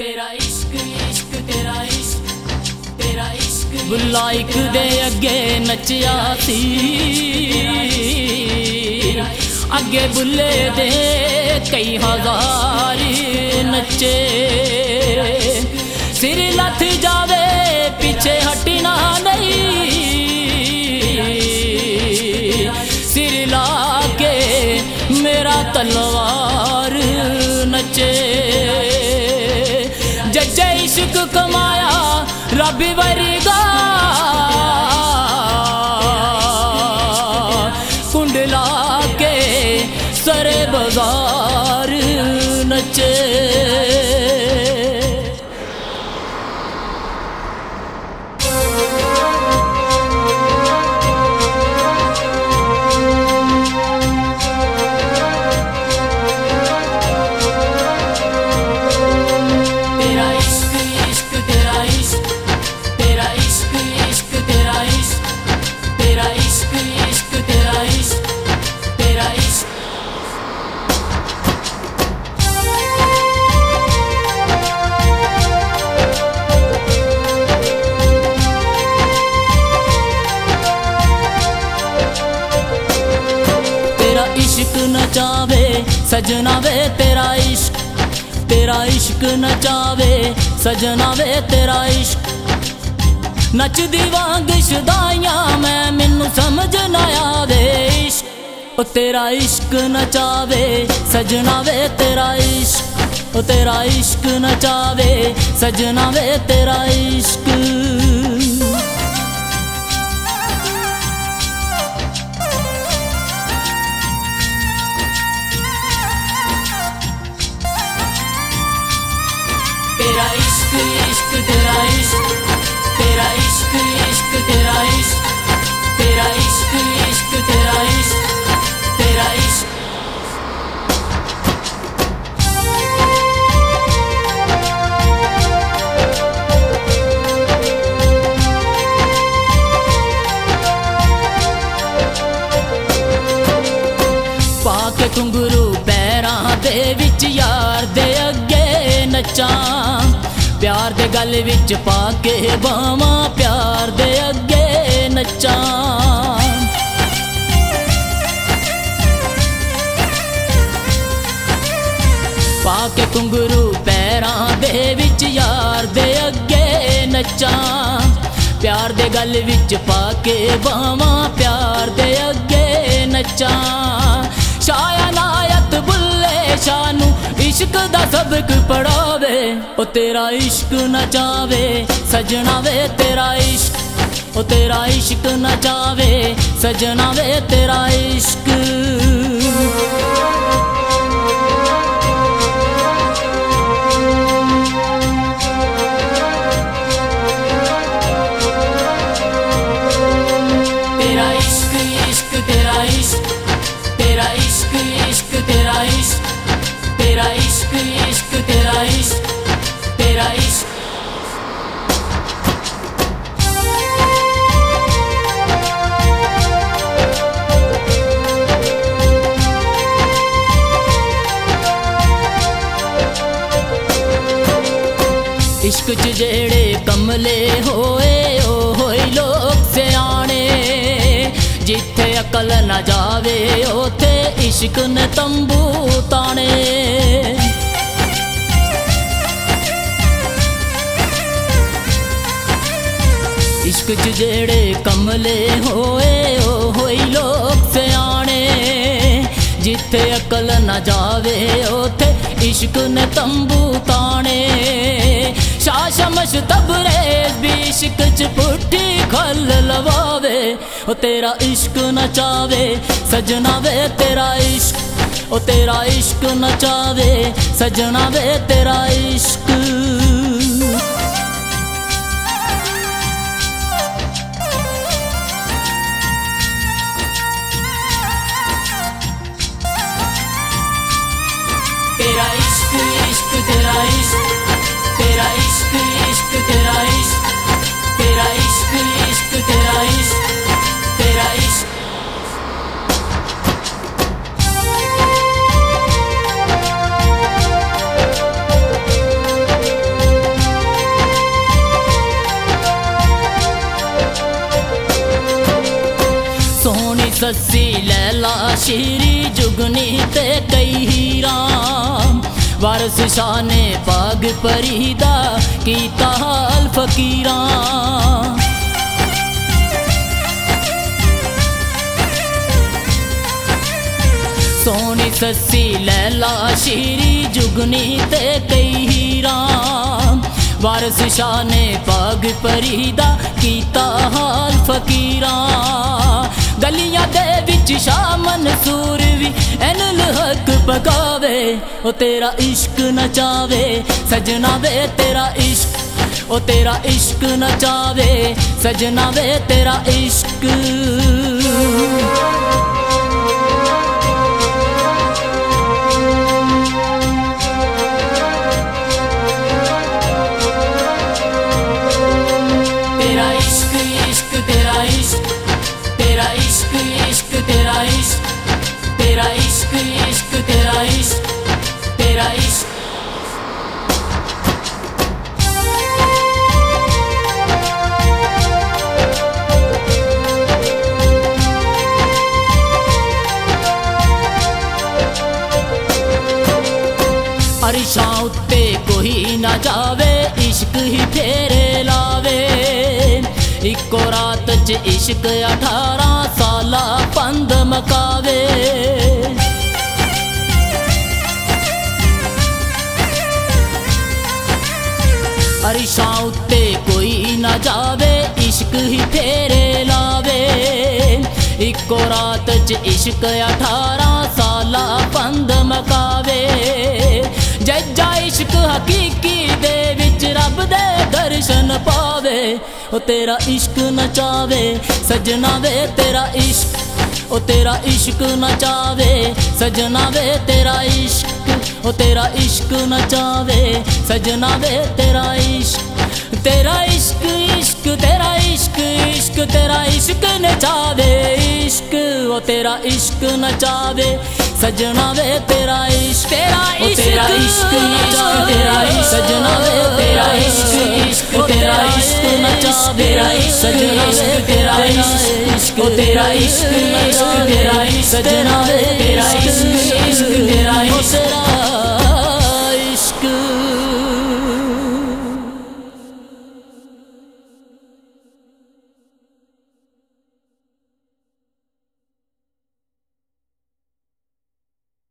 तेरा इश्क इश्क तेरा इश्क बुल्ला इक दे अगे नचिया सी, अगे बुल्ले दे कई हजार नचे। सिर लथ जावे पीछे हटना नहीं, सिर ला के मेरा तलवार नचे। जज्जे इश्क कमाया रब वर्गा, कुंडला के सरे बाजार नचे। इश्क नचावे सजना वे तेरा इश्क, तेरा इश्क नचावे सजना वे तेरा इश्क। नचदी वांग शदाइयां मैं मैनू समझ ना आवे इश्क, ओ तेरा इश्क नचावे सजना वे तेरा इश्क, ओ तेरा इश्क नचावे सजना वे तेरा इश्क। तेरा इश्क इश्क तेरा इश्क, तेरा इश्क इश्क तेरा इश्क, तेरा इश्क इश्क तेरा इश्क, तेरा इश्क। पाके घुंघरू पैरां दे विच यार दे अगे नचा, प्यार दे गल विच पाके बावां प्यार दे अगे नचा। पाके घुंघरू पैरां दे विच यार दे अगे नचा, प्यार दे गल विच पाके बावां प्यार दे अगे नचा। शाया नायत बुल्ले शानू इश्क दा सबक पढ़ावे, ओ तेरा इश्क नचावे सजना वे तेरा इश्क, ओ तेरा इश्क नचावे सजना वे तेरा इश्क। तेरा इश्क इश्क तेरा इश्क, तेरा इश्क इश्क तेरा इश्क, तेरा इश्क इश्क तेरा इश्क, तेरा इश्क। इश्क च जेड़े कमले होए ओ होई लोग सियाने, जिथे अकल न जावे ओथे इश्क ने तंबू ताने। इश्क च जेड़े कमले होए ओ होई लोग सियाने, जिथे अकल न जावे ओथे इश्क ने तंबू ताने। शाशमश तबरेज भी इश्क च पुट्ठी खल लवावे, ओ तेरा इश्क नचावे सजना वे तेरा इश्क, ओ तेरा इश्क नचावे सजना वे तेरा इश्क। तेरा इश्क इश्क तेरा इश्क, तेरा इश्क इश्क तेरा इश्क, तेरा इश्क इश्क तेरा इश्क, तेरा इश्क। सस्सी लैला श्री जुगनी ते कई हीरा वारस शाने पाग परीदा कीता हाल फकीरा। सोनी सस्सी लैला श्री जुगनी ते कई हीरा वारस शाने पाग परीदा कीता हाल फकीरा। गलियां दे विच शाह मंसूर भी एनल हक पकावे ओ तेरा इश्क नचावे सजना वे तेरा इश्क ओ तेरा इश्क नचावे सजना वे तेरा इश्क। तेरा इश्क इश्क तेरा इश्क तेरा इश्क। अरिशां उत्ते कोई ना जावे इश्क ही फेरे लावे इको रात च इश्क 18 साला पंद मकावे। अरिशां उत्ते कोई ना जावे इश्क ही फेरे लावे इको रात च इश्क 18 साला पंद मकावे। जज्जा इश्क हकीकी दे विच रब दे दर्शन पावे ओ तेरा इश्क नचावे सजना वे तेरा इश्क ओ तेरा इश्क नचावे सजना वे तेरा इश्क ओ तेरा इश्क नचावे सजना वे तेरा इश्क। तेरा इश्क इश्क तेरा इश्क इश्क तेरा इश्क नचावे इश्क ओ तेरा इश्क नचावे सजना वे तेरा इश्क तेरा इश्क नचावे तेरा इश्क सजना वे तेरा इश्क इश्क तेरा इश्क नचावे सजना वे तेरा इश्क ओ तेरा इश्क इश्क तेरा इश्क सजना वे तेरा इश्क इश्क तेरा इश्क।